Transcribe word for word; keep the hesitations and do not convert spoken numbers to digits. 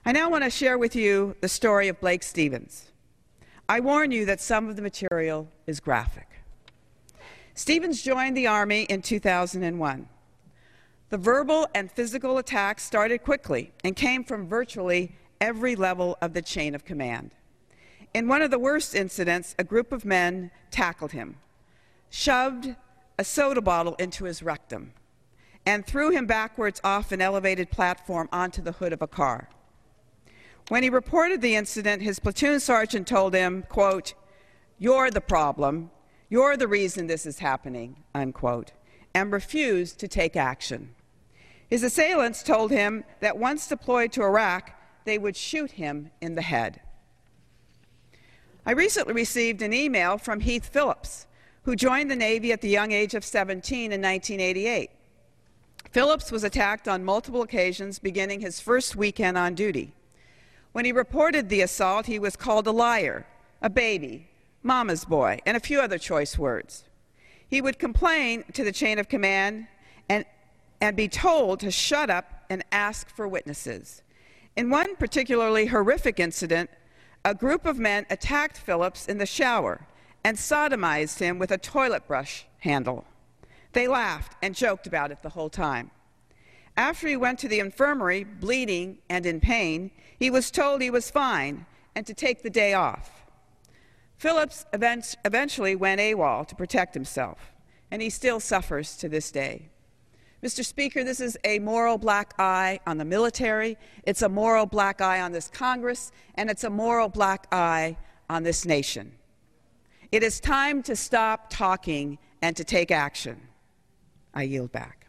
I now want to share with you the story of Blake Stevens. I warn you that some of the material is graphic. Stevens joined the Army in two thousand one. The verbal and physical attacks started quickly and came from virtually every level of the chain of command. In one of the worst incidents, a group of men tackled him, shoved a soda bottle into his rectum, and threw him backwards off an elevated platform onto the hood of a car. When he reported the incident, his platoon sergeant told him, quote, "You're the problem. You're the reason this is happening," unquote, and refused to take action. His assailants told him that once deployed to Iraq, they would shoot him in the head. I recently received an email from Heath Phillips, who joined the Navy at the young age of seventeen in nineteen eighty-eight. Phillips was attacked on multiple occasions beginning his first weekend on duty. When he reported the assault, he was called a liar, a baby, mama's boy, and a few other choice words. He would complain to the chain of command and, and be told to shut up and ask for witnesses. In one particularly horrific incident, a group of men attacked Phillips in the shower and sodomized him with a toilet brush handle. They laughed and joked about it the whole time. After he went to the infirmary, bleeding and in pain, he was told he was fine and to take the day off. Phillips event eventually went AWOL to protect himself, and he still suffers to this day. Mister Speaker, this is a moral black eye on the military, it's a moral black eye on this Congress, and it's a moral black eye on this nation. It is time to stop talking and to take action. I yield back.